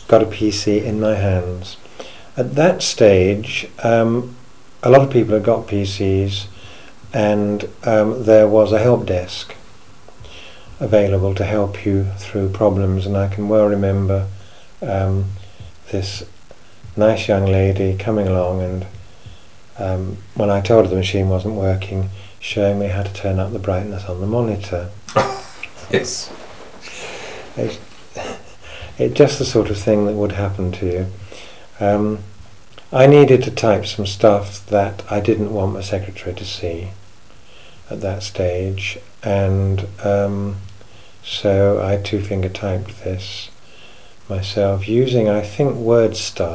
got a PC in my hands. At that stage, a lot of people had got PCs, and there was a help desk available to help you through problems. And I can well remember this nice young lady coming along, and when I told her the machine wasn't working, showing me how to turn up the brightness on the monitor. Yes. It's just the sort of thing that would happen to you. I needed to type some stuff that I didn't want my secretary to see at that stage, and so I two-finger typed this myself using, I think, WordStar.